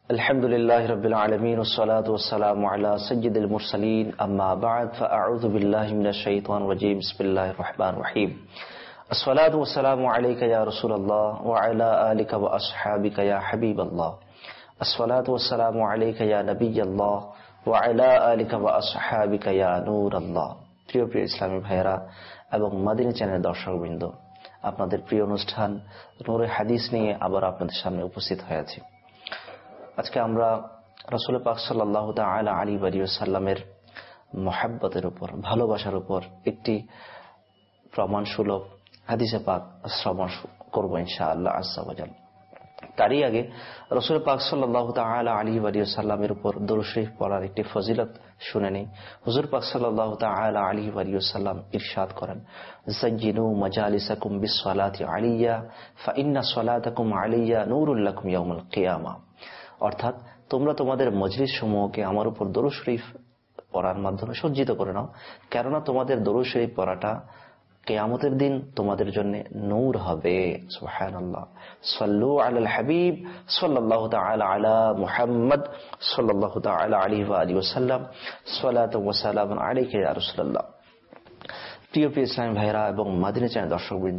Alhamdulillahi Rabbil Alameen Wassalatu wassalamu ala Sayyidil Mursaleen Amma ba'd fa'a'udhu billahi minash shaitanir rajim Bismillahir Rahmanir Rahim Assalatu wassalamu alayka ya Rasulallah wa ala alika wa ashabika ya Habiballah Assalatu wassalamu alayka ya Nabiyyallah wa ala alika wa ashabika ya Nurallah প্রিয় ইসলামী ভাইরা এবং মাদিনী চ্যানেলের দর্শকবৃন্দ, আপনাদের প্রিয় অনুষ্ঠান নূরে হাদিস নিয়ে আবার আপনাদের সামনে উপস্থিত হয়েছি। আজকে আমরা রাসূল পাক সাল্লাল্লাহু তাআলা আলাইহি ওয়া সাল্লামের মহব্বতের উপর, ভালোবাসার উপর একটি প্রমাণসূলক হাদিসে পাক শ্রবণ করব ইনশাআল্লাহ আযজা ওয়া জাল। তারই আগে রাসূল পাক সাল্লাল্লাহু তাআলা আলাইহি ওয়া সাল্লামের উপর দরুদ শরীফ পড়ার একটি ফজিলত শুনে নেই। হুজুর পাক সাল্লাল্লাহু তাআলা আলাইহি ওয়া সাল্লাম ইরশাদ করেন, যাজ্জিনু মাজালিসাকুম বিসসালাতি আলাইয়া ফা ইন্না সালাতাকুম আলাইয়া নূরুল লাকুম ইয়াউমাল কিয়ামা। অর্থাৎ তোমরা তোমাদের মজলিস সমূহকে আমার উপর দরুদ শরীফ পড়ার মাধ্যমে সজ্জিত করে নাও, কেননা তোমাদের দরুদ শরীফ পড়াটা কিয়ামতের দিন তোমাদের জন্য নূর হবে। সুবহানাল্লাহ। সাল্লু আলাল হাবিব সাল্লাল্লাহু তাআলা আলা মুহাম্মদ সাল্লাল্লাহু তাআলা আলাইহি ওয়া আলিহি ওয়াসাল্লাম সালাতু ওয়া সালামুন আলাইকা ইয়া রাসূলুল্লাহ। প্রিয় ইসলামী ভাইরা এবং মাদিনী চ্যানেল দর্শকবৃন্দ,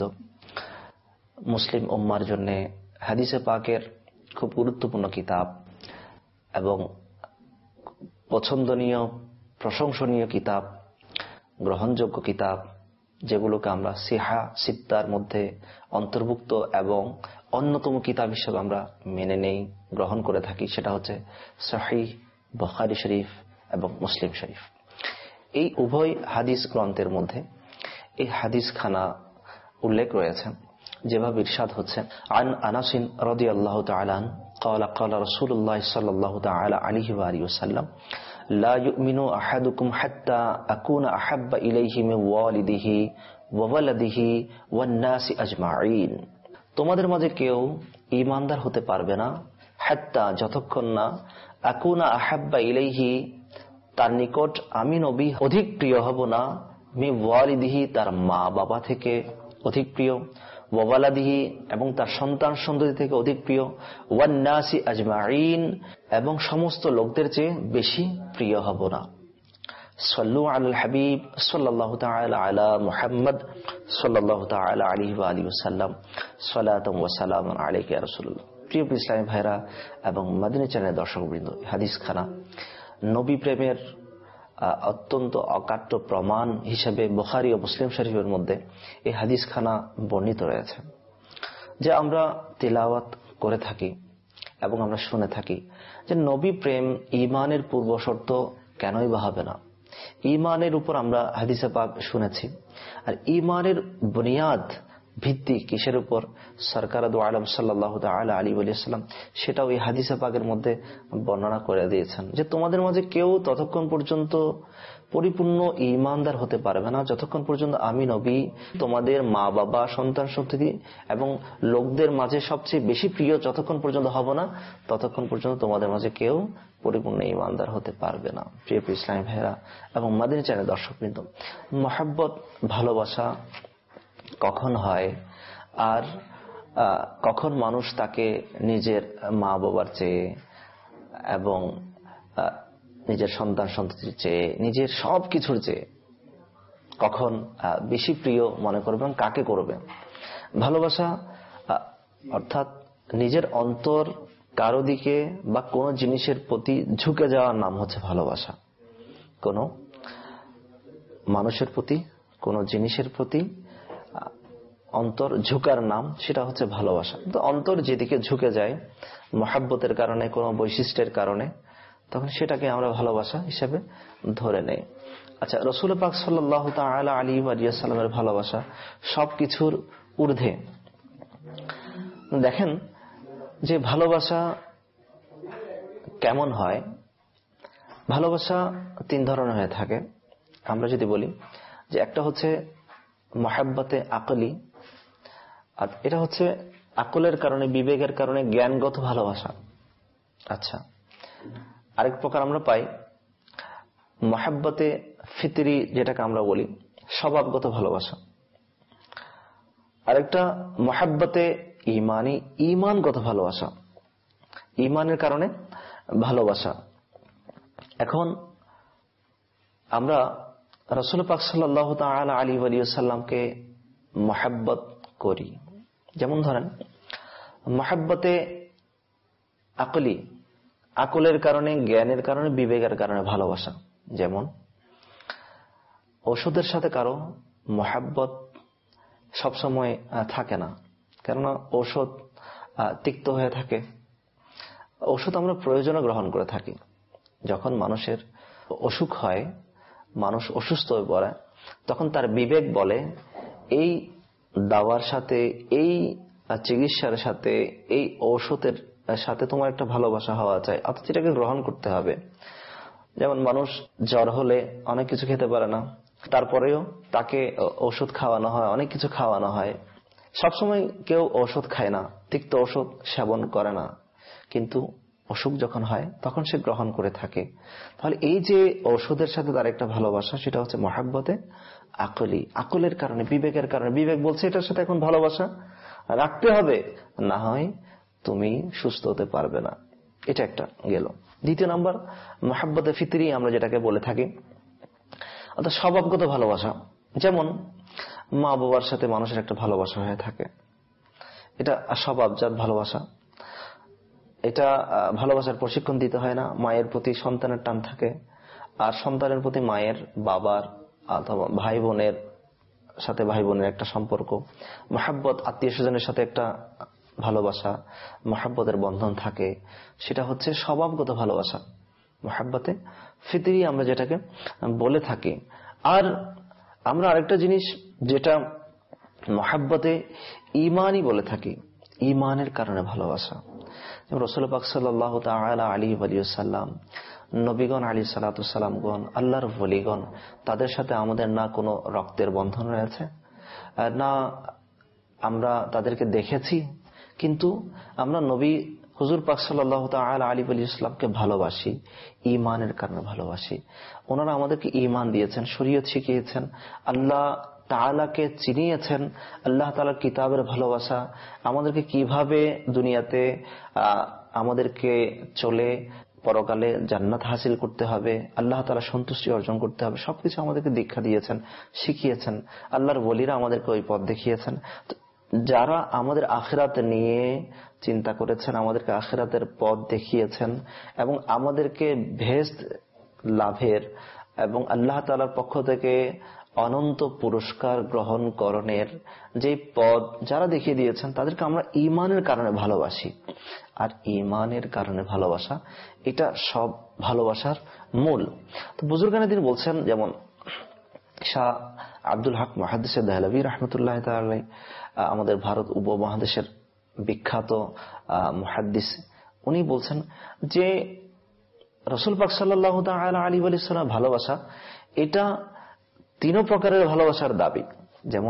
মুসলিম উম্মার জন্য হাদিসে পাকের খুব গুরুত্বপূর্ণ কিতাব এবং পছন্দনীয় প্রশংসনীয় কিতাব, গ্রহণযোগ্য কিতাব, যেগুলোকে আমরা সিহা সিত্তার মধ্যে অন্তর্ভুক্ত এবং অন্যতম কিতাব হিসেবে আমরা মেনে নেই, গ্রহণ করে থাকি, সেটা হচ্ছে সহিহ বুখারী শরীফ এবং মুসলিম শরীফ। এই উভয় হাদিস গ্রন্থের মধ্যে এই হাদিস খানা উল্লেখ রয়েছে, যেভাবে ইরশাদ হচ্ছে, আন আনাস রাদিয়াল্লাহু তাআলা আন قال قال رسول الله صلى الله تعالى عليه وآله وسلم لا يؤمن أحدكم حتى أكون أحب إليه من والده وولده والناس أجمعين। তোমাদের মাঝে কেউ ঈমানদার হতে পারবে না হাত্তা, যতক্ষণ না আকুনা আহাব্বা ইলাইহি, তার নিকট আমি নবী অধিক প্রিয় হব না, মি ওয়ালিদিহি, তার মা বাবা থেকে অধিক প্রিয়, ওয়ালাদিহি, এবং তার সন্তান সন্ততি থেকে অধিক প্রিয়, ওয়ান নাসি আজমাইন, এবং সমস্ত লোকদের চেয়ে বেশি প্রিয় হব না। সাল্লু আলাল হাবিব সাল্লাল্লাহু তাআলা আলা মুহাম্মদ সাল্লাল্লাহু তাআলা আলাইহি ওয়া আলিহি ওয়াসাল্লাম সালাতু ওয়া সালামুন আলাইকা ইয়া রাসূলুল্লাহ। প্রিয় ইসলামী ভাইরা এবং মাদিনী চ্যানেলের দর্শকবৃন্দ, হাদিস খানা নবী প্রেমের অত্যন্ত অকাট্য প্রমাণ হিসেবে বুখারী ও মুসলিম শরীফের মধ্যে এই হাদিস খানা বর্ণিত রয়েছে, যে আমরা তিলাওয়াত করে থাকি এবং আমরা শুনে থাকি যে নবী প্রেম ঈমানের পূর্ব শর্ত কেনই বা হবে না। ঈমানের উপর আমরা হাদিসে পাক শুনেছি, আর ঈমানের বুনিয়াদ ভিত্তি কিসের উপর? সরকার দু আলম সাল্লাল্লাহু তাআলা আলাইহি ওয়া সাল্লাম সেটাও এই হাদিসে পাকের মধ্যে বর্ণনা করে দিয়েছেন, যে তোমাদের মাঝে কেউ ততক্ষণ পর্যন্ত পরিপূর্ণ ঈমানদার হতে পারবে না যতক্ষণ পর্যন্ত আমি নবী তোমাদের মা বাবা, সন্তান সন্ততি এবং লোকদের মাঝে সবচেয়ে বেশি প্রিয় যতক্ষণ পর্যন্ত হব না, ততক্ষণ পর্যন্ত তোমাদের মাঝে কেউ পরিপূর্ণ ঈমানদার হতে পারবে না। প্রিয় ইসলামী ভাইরা এবং মাদিনী চ্যানেল দর্শকবৃন্দ, মহব্বত, ভালোবাসা কখন হয় আর কখন মানুষ তাকে নিজের মা বাবার চেয়ে এবং নিজের সন্তান সন্ততির চেয়ে, নিজের সব কিছুর চেয়ে কখন বেশি প্রিয় মনে করবে এবং কাকে করবে? ভালোবাসা অর্থাৎ নিজের অন্তর কারো দিকে বা কোনো জিনিসের প্রতি ঝুঁকে যাওয়ার নাম হচ্ছে ভালোবাসা। কোনো মানুষের প্রতি, কোনো জিনিসের প্রতি অন্তর ঝুঁকার নাম, সেটা হচ্ছে ভালোবাসা। তো অন্তর যেদিকে ঝুঁকে যায় মহব্বতের কারণে, কোনো বৈশিষ্ট্যের কারণে, তখন সেটাকে আমরা ভালোবাসা হিসেবে ধরে নেই। আচ্ছা, রাসূল পাক সাল্লাল্লাহু তাআলা আলাইহি ওয়া সাল্লামের ভালোবাসা সবকিছুর ঊর্ধ্বে। দেখেন যে ভালোবাসা কেমন হয়। ভালোবাসা তিন ধরনের হয়ে থাকে। আমরা যদি বলি যে একটা হচ্ছে মহব্বতে আকলি, আর এটা হচ্ছে আকলের কারণে, বিবেকের কারণে জ্ঞানগত ভালোবাসা। আচ্ছা, আরেক প্রকার আমরা পাই মহব্বতে ফিতরি, যেটাকে আমরা বলি স্বভাবগত ভালোবাসা। আরেকটা মহব্বতে ইমানি, ইমানগত ভালোবাসা। ঈমানের কারণে ভালোবাসা। এখন আমরা রাসূল পাক সাল্লাল্লাহু তাআলা আলাইহি ওয়া সাল্লামকে মহব্বত করি। যেমন ধরেন মহব্বতে আকলি, আকলের কারণে, জ্ঞানের কারণে, বিবেকের কারণে ভালোবাসা। যেমন ওষুধের সাথে কারো মহব্বত সবসময় থাকে না, কেননা ঔষধ তিক্ত হয়ে থাকে। ওষুধ আমরা প্রয়োজনে গ্রহণ করে থাকি। যখন মানুষের অসুখ হয়, মানুষ অসুস্থ হয়ে পড়ে, তখন তার বিবেক বলে এই দাওয়ার সাথে, এই চিকিৎসার সাথে, এই ঔষধের সাথে তোমার একটা ভালোবাসা হওয়া চাই, অথচ এটাকে গ্রহণ করতে হবে। যেমন মানুষ জ্বর হলে অনেক কিছু খেতে পারে না, তারপরেও তাকে ওষুধ খাওয়ানো হয়, অনেক কিছু খাওয়ানো হয়। সবসময় কেউ ওষুধ খায় না, তিক্ত ওষুধ সেবন করে না, কিন্তু অসুখ যখন হয় তখন সে গ্রহণ করে থাকে। তাহলে এই যে ঔষধের সাথে তার একটা ভালোবাসা, সেটা হচ্ছে মহব্বতে আকলি, আকলের কারণে, বিবেকের কারণে। বিবেক বলছে এটার সাথে এখন ভালোবাসা রাখতে হবে, না হয় তুমি সুস্থ হতে পারবে না। এটা একটা গেল। দ্বিতীয় নাম্বার মহব্বতে ফিতরি, আমরা যেটাকে বলে থাকি, অর্থাৎ স্বভাবগত ভালোবাসা। যেমন মা বাবার সাথে মানুষের একটা ভালোবাসা হয়ে থাকে, এটা স্বভাবজাত ভালোবাসা। এটা ভালোবাসার প্রশিক্ষণ দিতে হয় না। মায়ের প্রতি সন্তানের টান থাকে, আর সন্তানের প্রতি মায়ের, বাবার অথবা ভাই বোনের সাথে ভাই বোনের একটা সম্পর্ক। মহব্বত আত্মীয় স্বজনের সাথে একটা ভালোবাসা, মহব্বতের বন্ধন থাকে, সেটা হচ্ছে স্বভাবগত ভালোবাসা, মহব্বতে ফিতরি আমরা যেটাকে বলে থাকি। আর আমরা আরেকটা জিনিস যেটা মহব্বতে ঈমানই বলে থাকি, ঈমানের কারণে ভালোবাসা। রাসূল পাক সাল্লাল্লাহু তাআলা আলাইহি ওয়া সাল্লাম, নবীগণ আলাইহিস সালাতু ওয়াস সালামগণ, আল্লাহর ওলিগণ, তাদের সাথে আমাদের না কোনো রক্তের বন্ধন রয়েছে, না আমরা তাদেরকে দেখেছি, কিন্তু আমরা নবী হুজুর পাক সাল্লাল্লাহু তাআলা আলাইহি ওয়া সাল্লামকে ভালোবাসি, ঈমানের কারণে ভালোবাসি। ওনারা আমাদেরকে ঈমান দিয়েছেন, শরীয়ত শিখিয়েছেন, আল্লাহ তাআলাকে চিনিয়েছেন, আল্লাহ তাআলার কিতাবের ভালোবাসা, আমাদেরকে কিভাবে দুনিয়াতে আমাদেরকে চলে পরকালে জান্নাত হাসিল করতে হবে, আল্লাহ তাআলা সন্তুষ্টি অর্জন করতে হবে, সবকিছু আমাদেরকে দীক্ষা দিয়েছেন, শিখিয়েছেন। আল্লাহর ওলিরা আমাদেরকে ওই পথ দেখিয়েছেন। যারা আমাদের আখিরাত নিয়ে চিন্তা করেছেন, আমাদেরকে আখিরাতের পথ দেখিয়েছেন, এবং আমাদেরকে ভেস্ট লাভের এবং আল্লাহ তাআলার পক্ষ থেকে অনন্ত পুরস্কার গ্রহণ করণের যে পথ যারা দেখিয়ে দিয়েছেন, তাদেরকে আমরা ঈমানের কারণে ভালোবাসি। আর ঈমানের কারণে ভালোবাসা, এটা সব ভালোবাসার মূল। তো বুজুর্গানে তিনি বলছেন, যেমন শাহ আব্দুল হক মুহাদ্দিস দেহলভী রাহমাতুল্লাহ তাআলা আলাইহি, আমাদের ভারত উপমহাদেশের বিখ্যাত মুহাদ্দিস, উনি বলছেন যে রাসূল পাক সাল্লাল্লাহু তাআলা আলাইহি ওয়া সাল্লাম ভালোবাসা, এটা তিন প্রকারের ভালোবাসার দাবি। যেমন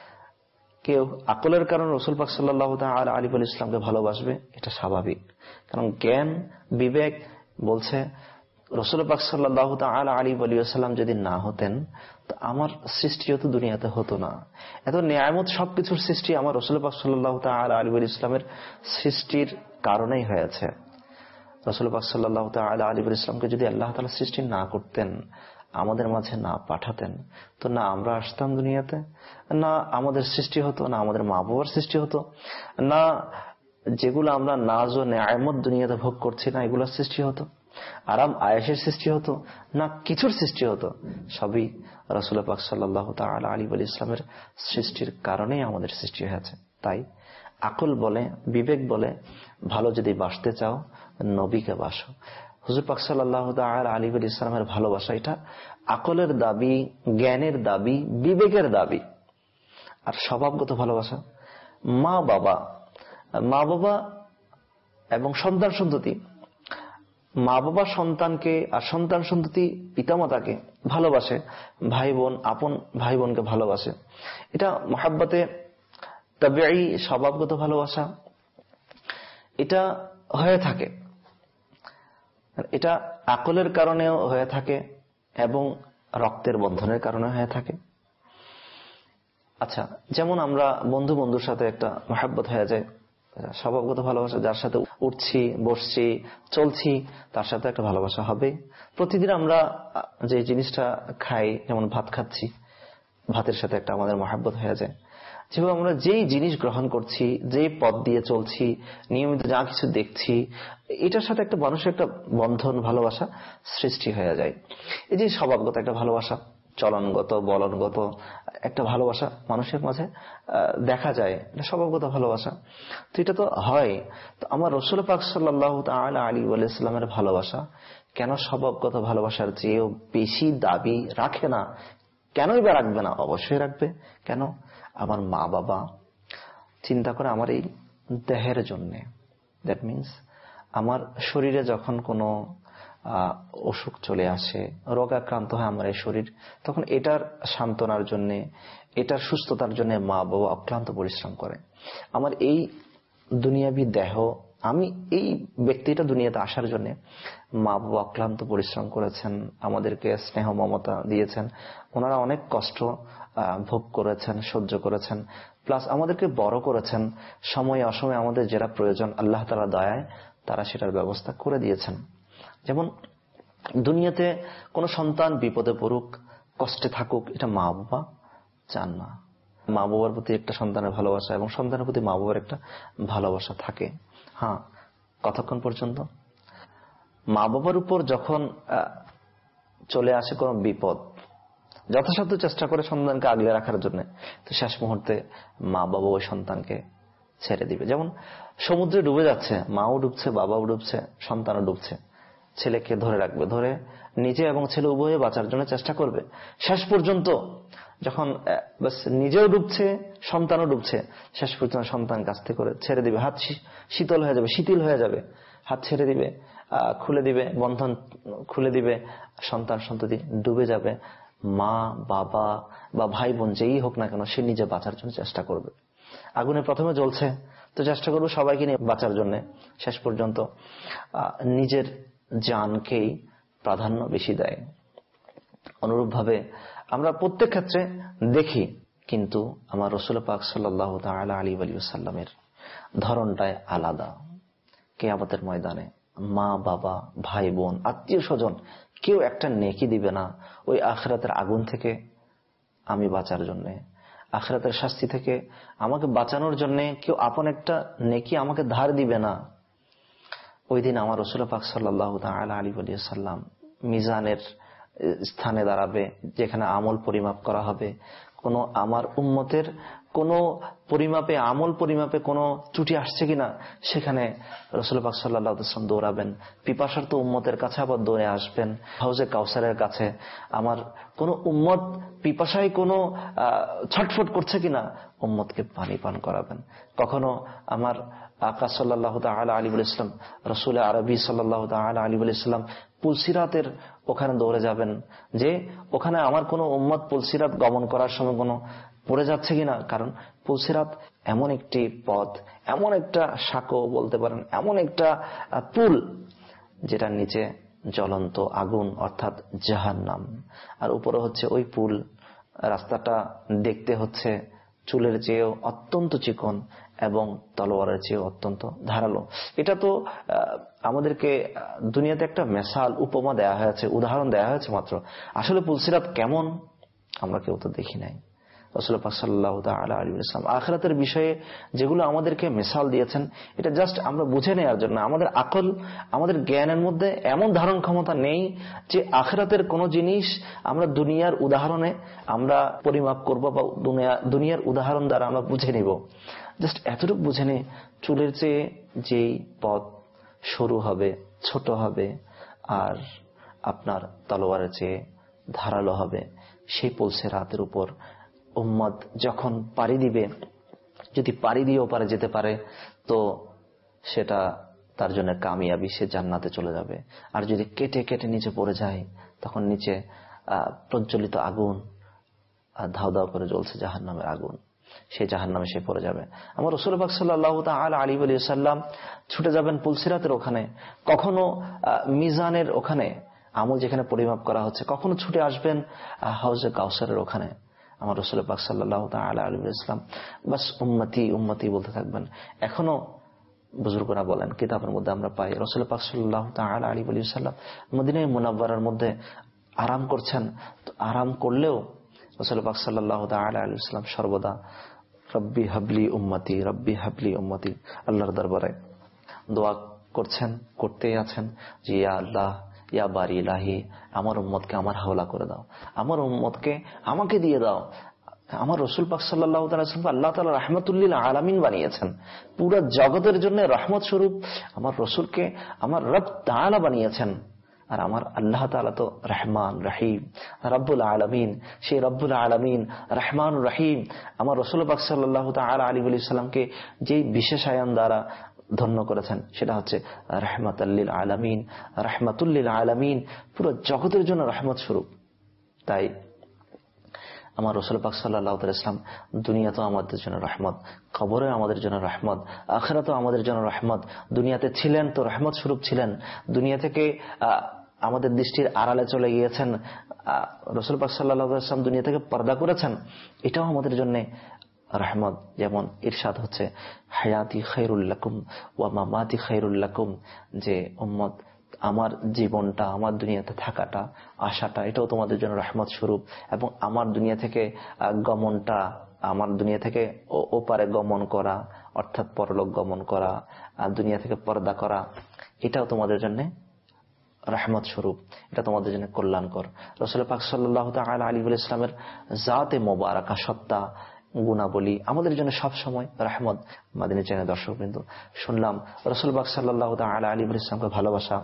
কেউ আকলের কারণে রাসূল পাক সাল্লাল্লাহু তাআলা আলাইহি ওয়া সাল্লামকে ভালোবাসবে, এটা স্বাভাবিক, কারণ জ্ঞান বিবেক বলছে রাসূল পাক সাল্লাল্লাহু তাআলা আলাইহি ওয়া সাল্লাম যদি না হতেন তো আমার সৃষ্টিও তো দুনিয়াতে হতো না। এত নিয়ামত, সবকিছুর সৃষ্টি আমার রাসূল পাক সাল্লাল্লাহু তাআলা আলাইহি ওয়া সাল্লামের সৃষ্টির কারণেই হয়েছে। রাসূল পাক সাল্লাল্লাহু তাআলা আলাইহি ওয়া সাল্লামকে যদি আল্লাহ তাআলা সৃষ্টি না করতেন, আমাদের মাঝে না পাঠাতেন, তো না আমরা আসতাম দুনিয়াতে, না আমাদের সৃষ্টি হতো, না আমাদের মা বাবার সৃষ্টি হতো, না যেগুলো আমরা নাজ ও নিয়ামত দুনিয়াতে ভোগ করছি না এগুলোর সৃষ্টি হতো, আরাম আয়েশের সৃষ্টি হতো, না কিছুর সৃষ্টি হতো। সবই রাসূল পাক সাল্লাল্লাহু তাআলা আলাইহি ওয়া সাল্লামের সৃষ্টির কারণেই আমাদের সৃষ্টি হয়েছে। তাই আকল বলে, বিবেক বলে, ভালো যদি বাসতে চাও নবীকে বাসো। হুজুর পাক সাল্লাল্লাহু তাআলা আলাইহি ওয়া সাল্লামের ভালোবাসা, এটা আকলের দাবি, জ্ঞানের দাবি, বিবেকের দাবি। আর স্বভাবগত ভালোবাসা, মা বাবা এবং সন্তান সন্ততি, মা বাবা সন্তানকে আর সন্তান সন্ততি পিতামাতাকে ভালোবাসে, ভাই বোন আপন ভাই বোনকে ভালোবাসে, এটা মহব্বতে তাবিঈ, স্বভাবগত ভালোবাসা। এটা হয়ে থাকে, এটা আকলের কারণেও হয়ে থাকে এবং রক্তের বন্ধনের কারণে হয়ে থাকে। আচ্ছা, যেমন আমরা বন্ধুর সাথে একটা মহব্বত হয়ে যায়, স্বভাবগত ভালোবাসা, যার সাথে উঠছি, বসছি, চলছি, তার সাথে একটা ভালোবাসা হবে। প্রতিদিন আমরা যে জিনিসটা খাই, যেমন ভাত খাচ্ছি, ভাতের সাথে একটা আমাদের মহাব্বত হয়ে যায়। যেভাবে আমরা যেই জিনিস গ্রহণ করছি, যেই পথ দিয়ে চলছি, নিয়মিত যা কিছু দেখছি, এটার সাথে একটা মানুষের একটা বন্ধন, ভালোবাসা সৃষ্টি হয়ে যায়। এই যে স্বভাবগত একটা ভালোবাসা, চলনগত, বলনগত একটা ভালোবাসা মানুষের মাঝে দেখা যায়, এটা স্বভাবগত ভালোবাসা। তো এটা তো হয়। তো আমার রাসূল পাক সাল্লাল্লাহু তাআলা আলাইহি ওয়া সাল্লামের ভালোবাসা কেন স্বভাবগত ভালোবাসার চেয়েও বেশি দাবি রাখে না? কেনই বা রাখবে না? অবশ্যই রাখবে। কেন? আমার মা বাবা চিন্তা করে আমার এই দেহের জন্যে। দ্যাট মিনস আমার শরীরে যখন কোনো অসুখ চলে আসে, রোগাক্রান্ত হয় আমার এই শরীর, তখন এটার সান্ত্বনার জন্য, এটার সুস্থতার জন্য মা বাবা অক্লান্ত পরিশ্রম করে। আমার এই দুনিয়াবি দেহ, আমি এই ব্যক্তিটা দুনিয়াতে আসার জন্য মা বাবা অক্লান্ত পরিশ্রম করেছেন, আমাদেরকে স্নেহ মমতা দিয়েছেন, ওনারা অনেক কষ্ট ভোগ করেছেন, সহ্য করেছেন, প্লাস আমাদেরকে বড় করেছেন। সময়ে অসময়ে আমাদের যেটা প্রয়োজন আল্লাহ তাআলা দয়ায় তারা সেটার ব্যবস্থা করে দিয়েছেন। যেমন দুনিয়াতে কোনো সন্তান বিপদে পড়ুক, কষ্টে থাকুক, এটা মা বাবা চান না। মা বাবার প্রতি একটা সন্তানের ভালোবাসা এবং সন্তানের প্রতি মা বাবার একটা ভালোবাসা থাকে। হ্যাঁ, কতক্ষণ পর্যন্ত? মা বাবার উপর যখন চলে আসে কোনো বিপদ, যথাসাধ্য চেষ্টা করে সন্তানকে আগলে রাখার জন্য, তো শেষ মুহূর্তে মা বাবা ওই সন্তানকে ছেড়ে দিবে। যেমন সমুদ্রে ডুবে যাচ্ছে, মাও ডুবছে, বাবাও ডুবছে, সন্তানও ডুবছে, ছেলেকে ধরে রাখবে, ধরে নিজে এবং ছেলে উভয়ে বাঁচার জন্য চেষ্টা করবে। শেষ পর্যন্ত যখন নিজেও ডুবছে, সন্তানও ডুবছে, শেষ পর্যন্ত সন্তান কাছ থেকে করে ছেড়ে দিবে, হাত শীতল হয়ে যাবে, শিথিল হয়ে যাবে, হাত ছেড়ে দিবে, খুলে দিবে, বন্ধন খুলে দিবে, সন্তান সন্ততি ডুবে যাবে। মা বাবা বা ভাই বোন যেই হোক না কেন, সে নিজে বাঁচার জন্য চেষ্টা করবে। আগুনে প্রথমে জ্বলছে, তো চেষ্টা করবে সবাইকে নিয়ে বাঁচার জন্য, শেষ পর্যন্ত নিজের জানকেই প্রাধান্য বেশি দেয়। অনুরূপভাবে আমরা প্রত্যেক ক্ষেত্রে দেখি, কিন্তু আমার রাসূল পাক সাল্লাল্লাহু তাআলা আলাইহি ওয়া সাল্লামের ধরনটাই আলাদা। কিয়ামতের ময়দানে মা বাবা, ভাই বোন, আত্মীয় স্বজন কেউ একটা নেকি দিবে না ওই আখিরাতের আগুন থেকে আমি বাঁচার জন্য, আখিরাতের শাস্তি থেকে আমাকে বাঁচানোর জন্য কেউ আপন একটা নেকি আমাকে ধার দিবে না। ওই দিন আমার রাসূল পাক সাল্লাল্লাহু তাআলা আলাইহি ওয়া সাল্লাম মিজানের স্থানে দাঁড়াবে, যেখানে আমল পরিমাপ করা হবে। কোনো আমার উম্মতের কোনো পরিমাপে, আমল পরিমাপে কোনো ত্রুটি আসছে কিনা, সেখানে রাসূল পাক সাল্লাল্লাহু আলাইহি ওয়াসাল্লাম দৌড়াবেন। পিপাসার্ত উম্মতের কাছে আবার দৌড়ে আসবেন হাউজে কাউসারের কাছে। আমার কোনো উম্মত পিপাসায় কোনো ছটফট করছে কিনা, উম্মতকে পানি পান করাবেন। কখনো আমার আকা সাল্লাল্লাহু তাআলা আলাইহি ওয়া সাল্লাম, রাসূল আরবি সাল্লাল্লাহু তাআলা আলাইহি ওয়া সাল্লাম পুলসিরাতের ওখানে দৌড়ে যাবেন, যে ওখানে আমার কোনো উম্মত পুলসিরাত গমন করার সময় কোনো পড়ে যাচ্ছে কিনা। কারণ পুলসিরাত এমন একটি পথ, এমন একটা সাঁকো বলতে পারেন, এমন একটা পুল যেটার নিচে জ্বলন্ত আগুন অর্থাৎ জাহান্নাম, আর উপরে হচ্ছে ওই পুল। রাস্তাটা দেখতে হচ্ছে চুলের চেয়েও অত্যন্ত চিকন এবং তলোয়ারের চেয়েও অত্যন্ত ধারালো। এটা তো আমাদেরকে দুনিয়াতে একটা মেসাল, উপমা দেয়া হয়েছে, উদাহরণ দেয়া হয়েছে মাত্র। আসলে পুলসিরাত কেমন আমরা কেউ তো দেখি নাই। রাসূল পাক সাল্লাল্লাহু তাআলা আলাইহি ওয়াসাল্লাম আখিরাতের বিষয়ে যেগুলো আমাদেরকে মিসাল দিয়েছেন, এটা জাস্ট আমরা বুঝে নেওয়ার জন্য। আমাদের আকল, আমাদের জ্ঞানের মধ্যে এমন ধারণ ক্ষমতা নেই যে আখিরাতের কোন জিনিস আমরা দুনিয়ার উদাহরণে আমরা পরিমাপ করব বা দুনিয়ার উদাহরণ দ্বারা আমরা বুঝে নিব। জাস্ট এতটুকু বুঝে নে, চুলের চেয়ে যেই পথ সরু হবে, ছোট হবে, আর আপনার তলোয়ারের চেয়ে ধারালো হবে, সেই পুলসিরাতের উপর উম্মত যখন পাড়ি দিবে, যদি পাড়ি দিয়ে ওপারে যেতে পারে তো সেটা তার জন্য কামিয়াবি, সে জান্নাতে চলে যাবে। আর যদি কেটে কেটে নিচে পড়ে যায়, তখন নিচে প্রজ্বলিত আগুন ধাও ধাও করে জ্বলছে জাহান্নামের আগুন, সেই জাহান্নামে সে পড়ে যাবে। আমার রাসূল পাক সাল্লাল্লাহু তাআলা আলাইহি ওয়া সাল্লাম ছুটে যাবেন পুলসিরাতের ওখানে, কখনো মিজানের ওখানে, আমল যেখানে পরিমাপ করা হচ্ছে, কখনো ছুটে আসবেন হাউজে কাউসারের ওখানে। আমার রাসূল পাক সাল্লাল্লাহু তাআলা আলাইহি ওয়া সাল্লাম বাস উম্মতি উম্মতি বলতে থাকবেন। এখনো বুজুর্গরা বলেন, কিতাবের মধ্যে আমরা পাই রাসূল পাক সাল্লাল্লাহু তাআলা আলাইহি ওয়া সাল্লাম মদিনায়ে মুনাওয়ারার মধ্যে আরাম করছেন। তো আরাম করলেও রাসূল পাক সাল্লাল্লাহু তাআলা আলাইহি ওয়া সাল্লাম সর্বদা রব্বি হাবলি উম্মতি, রব্বি হাবলি উম্মতি আল্লাহর দরবারে দোয়া করছেন, করতেই আছেন যে ইয়া আল্লাহ, ইয়া বারি ইলাহি, আমার উম্মতকে আমার হাওলা করে দাও, আমার উম্মতকে আমাকে দিয়ে দাও। আমার রাসূল পাক সাল্লাল্লাহু তাআলা সাল্লাম আল্লাহ তাআলা রাহমাতুল লিল আলামিন বানিয়েছেন, পুরো জগতের জন্য রহমত স্বরূপ আমার রাসূলকে আমার রব তাআলা বানিয়েছেন। আর আমার আল্লাহ তাআলা তো রহমান রহিম রব্বুল আলামিন। সেই রব্বুল আলামিন রহমান রহিম আমার রাসূল পাক সাল্লাল্লাহু তাআলা আলাইহি ওয়া সাল্লামকে যেই বিশেষায়ন দ্বারা ধন্য করেছেন সেটা হচ্ছে রাহমাতুল লিল আলামিন, রাহমাতুল লিল আলামিন, পুরো জগতের জন্য রহমত স্বরূপ। তাই আমার রাসূল পাক সাল্লাল্লাহু আলাইহি ওয়াসাল্লাম দুনিয়াতেও আমাদের জন্য রহমত, কবরে আমাদের জন্য রহমত, আখিরাতেও আমাদের জন্য রহমত। দুনিয়াতে ছিলেন তো রহমত স্বরূপ ছিলেন, দুনিয়া থেকে আমাদের দৃষ্টির আড়ালে চলে গিয়েছেন, রাসূল পাক সাল্লাল্লাহু আলাইহি ওয়াসাল্লাম দুনিয়া থেকে পর্দা করেছেন, এটাও আমাদের জন্য রহমত। যেমন ইরশাদ হচ্ছে হায়াতি খায়রুল লাকুম ওয়া মামাতি খায়রুল লাকুম, যে উম্মত আমার জীবনটা, আমার দুনিয়াতে থাকাটা, আশাটা, এটাও তোমাদের জন্য রহমত স্বরূপ। এবং আমার দুনিয়া থেকে গমনটা, আমার দুনিয়া থেকে ওপারে গমন করা, অর্থাৎ পরলোক গমন করা, দুনিয়া থেকে পর্দা করা, এটাও তোমাদের জন্য রহমত স্বরূপ, এটা তোমাদের জন্য কল্যাণকর। রাসূল পাক সাল্লাল্লাহু তাআলা আলাইহি ওয়া সাল্লামের জাতে মোবারকা, সত্তা, গুণাবলী আমাদের জন্য সব সময় রহমত। মাদিনী চ্যানেল দর্শকবৃন্দ, শুনলাম রাসূল পাক সাল্লাল্লাহু তাআলা আলাইহি ওয়া সাল্লামকে ভালোবাসা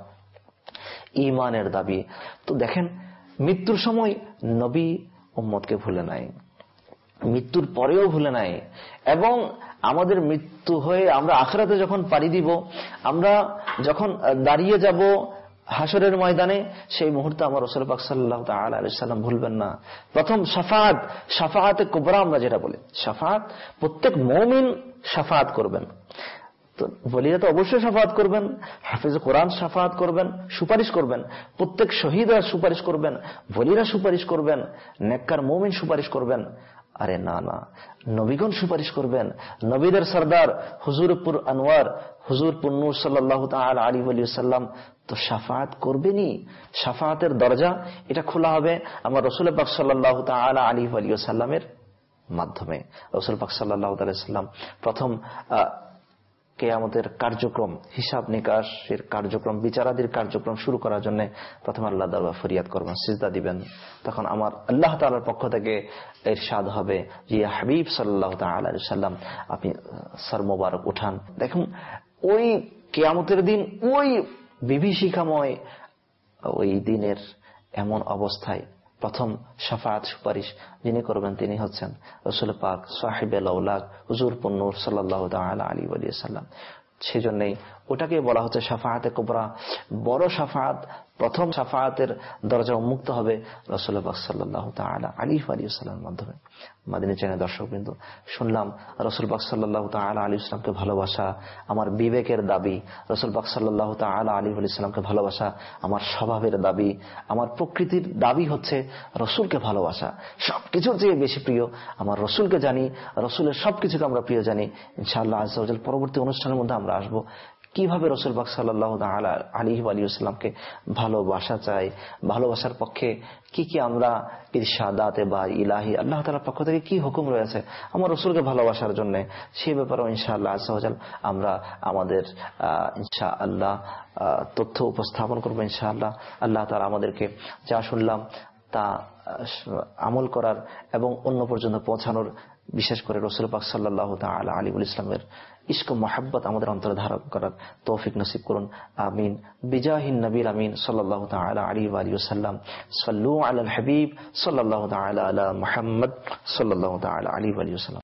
ঈমানের দাবি। তো দেখেন, মৃত্যুর সময় নবী উম্মতকে ভুলে নাই, মৃত্যুর পরেও ভুলে নাই। এবং আমাদের মৃত্যু হয়ে আমরা আখিরাতে যখন পাড়ি দিব, আমরা যখন দাঁড়িয়ে যাব হাসরের ময়দানে, সেই মুহূর্তে আমার রাসূল পাক সাল্লাল্লাহু তাআলা আলাইহি সাল্লাম ভুলবেন না। প্রথম শাফাআত, শাফাআতে কুবরা আমরা যেটা বলি, শাফাআত, প্রত্যেক মুমিন শাফাআত করবেন। তো ওলিরা তো অবশ্যই শাফাআত করবেন, হাফেজ কোরআন শাফাআত করবেন, সুপারিশ করবেন, প্রত্যেক শহীদরা সুপারিশ করবেন, ওলিরা সুপারিশ করবেন, নেককার মুমিন সুপারিশ করবেন। আরে না না, নবীগণ সুপারিশ করবেন। নবীদের সরদার হুজুরপুর আনোয়ার, হুজুরপুর নূর সাল্লাল্লাহু তাআলা আলাইহি ওয়া সাল্লাম তো শাফাআত করবেনই। শাফাআতের দরজা এটা খোলা হবে আমার রাসূল পাক সাল্লাল্লাহু তাআলা আলাইহি ওয়া সাল্লামের মাধ্যমে। রাসূল পাক সাল্লাল্লাহু তাআলা সাল্লাম প্রথম কিয়ামতের কার্যক্রম, হিসাব নিকাশের কার্যক্রম, বিচারাদির কার্যক্রম শুরু করার জন্য প্রথম আল্লাহ দরবার ফরিয়াদ করবেন, সিজদা দিবেন। তখন আমার আল্লাহ তাআলার পক্ষ থেকে ইরশাদ হবে যে ইয়া হাবিব সাল্লাল্লাহু তাআলা আলাইহি সাল্লাম, আপনি সর মোবারক উঠান। দেখুন, ওই কিয়ামতের দিন, ওই বিভীষিকাময় ওই দিনের এমন অবস্থায় প্রথম শাফাআত, সুপারিশ যিনি করবেন তিনি হচ্ছেন রাসূল পাক সাহিবুল আওলাদ হুজুরপুর নূর সাল্লাল্লাহু তাআলা আলাইহি ওয়া সাল্লাম। সেজন্যই ওটাকে বলা হচ্ছে শাফাআতে কুবরা, বড় শাফাআত। প্রথম শাফাআতের দরজা উন্মুক্ত হবে রাসূল পাক সাল্লাল্লাহু তাআলা আলাইহি ওয়া সাল্লামের মাধ্যমে। মাদিনী চ্যানেল দর্শকবৃন্দ, শুনলাম রাসূল পাক সাল্লাল্লাহু তাআলা আলাইহি ওয়া সাল্লামকে ভালোবাসা আমার বিবেকের দাবি, রাসূল পাক সাল্লাল্লাহু তাআলা আলাইহি ওয়া সাল্লামকে ভালোবাসা আমার স্বভাবের দাবি, আমার প্রকৃতির দাবি হচ্ছে রাসূলকে ভালোবাসা। সবকিছুর চেয়ে বেশি প্রিয় আমার রাসূলকে জানি, রাসূলের সবকিছুকে আমরা প্রিয় জানি। ইনশাআল্লাহ আযজা ওয়া জাল পরবর্তী অনুষ্ঠানের মধ্যে আমরা আসবো কিভাবে রাসূল পাক সাল্লাল্লাহু তাআলা আলাইহি ওয়া সাল্লামকে ভালোবাসা চাই, ভালোবাসার পক্ষে কি কি আমরা ইরশাদাতে বা ইলাহি আল্লাহ তাআলার পক্ষ থেকে কি হুকুম রয়েছে আমার রাসূলকে ভালোবাসার জন্য, সেই ব্যাপারে ইনশাআল্লাহ আযজা ওয়া জাল আমরা আমাদের ইনশাআল্লাহ তথ্য উপস্থাপন করব ইনশাআল্লাহ। আল্লাহ তাআলা আমাদেরকে যা শুনলাম তা আমল করার এবং অন্য পর্যন্ত পৌঁছানোর, বিশেষ করে রাসূল পাক সাল্লাল্লাহু তাআলা আলাইহি ওয়া সাল্লামের ইশক ও মহব্বত আমাদের অন্তরে ধারণ করার তৌফিক নসিব করুন। আমিন। বিজাহিন নবীর আমিন সাল্লাল্লাহু তাআলা আলাইহি ওয়া সাল্লাম। সাল্লু আলাল হাবিব সাল্লাল্লাহু তাআলা আলা মুহাম্মদ সাল্লাল্লাহু তাআলা আলাইহি ওয়া সাল্লাম।